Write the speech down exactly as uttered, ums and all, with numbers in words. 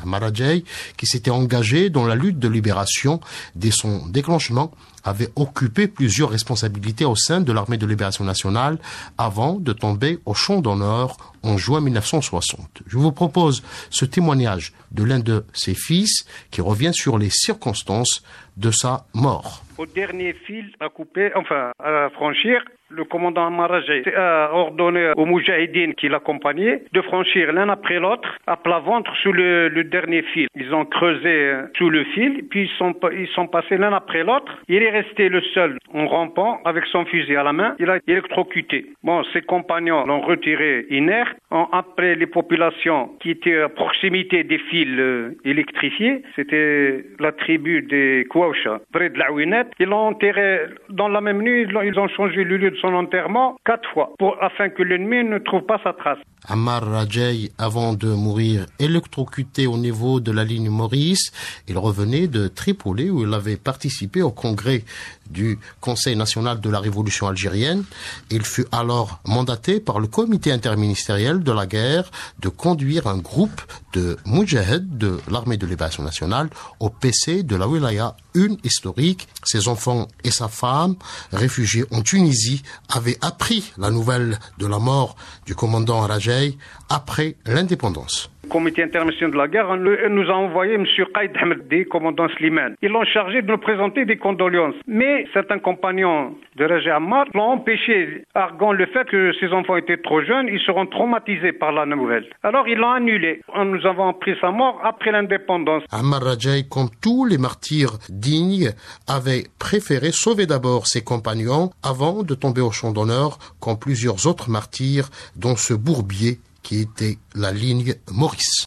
Ammar Rajai, qui s'était engagé dans la lutte de libération dès son déclenchement, avait occupé plusieurs responsabilités au sein de l'armée de libération nationale avant de tomber au champ d'honneur en juin mille neuf cent soixante. Je vous propose ce témoignage de l'un de ses fils qui revient sur les circonstances de sa mort. Au dernier fil à couper, enfin à franchir, le commandant Ammar Rajai a ordonné aux moudjahidines qui l'accompagnaient de franchir l'un après l'autre à plat ventre sous le, le dernier fil. Ils ont creusé sous le fil, puis ils sont, ils sont passés l'un après l'autre. Il est resté le seul en rampant avec son fusil à la main. Il a électrocuté. Bon, ses compagnons l'ont retiré inerte. Après, les populations qui étaient à proximité des fils euh, électrifiés, c'était la tribu des Kouaoucha, près de la Ouinette. Ils l'ont enterré dans la même nuit. Ils ont, ils ont changé le lieu de son enterrement quatre fois, pour, afin que l'ennemi ne trouve pas sa trace. Ammar Rajai, avant de mourir électrocuté au niveau de la ligne Maurice, il revenait de Tripoli où il avait participé au congrès du Conseil national de la révolution algérienne. Il fut alors mandaté par le comité interministériel de la guerre de conduire un groupe de moudjahid de l'armée de libération nationale au P C de la Wilaya une historique. Ses enfants et sa femme, réfugiés en Tunisie, avaient appris la nouvelle de la mort du commandant Rajai après l'indépendance. Le comité international de la guerre nous a envoyé M. Qaïd Hamdi, commandant Slimane. Ils l'ont chargé de nous présenter des condoléances. Mais certains compagnons de Rajai Ammar l'ont empêché, arguant le fait que ses enfants étaient trop jeunes, ils seront traumatisés par la nouvelle. Alors ils l'ont annulé. Nous avons appris sa mort après l'indépendance. Ammar Rajai, comme tous les martyrs dignes, avait préféré sauver d'abord ses compagnons avant de tomber au champ d'honneur, comme plusieurs autres martyrs, dont ce bourbier qui était la ligne Maurice.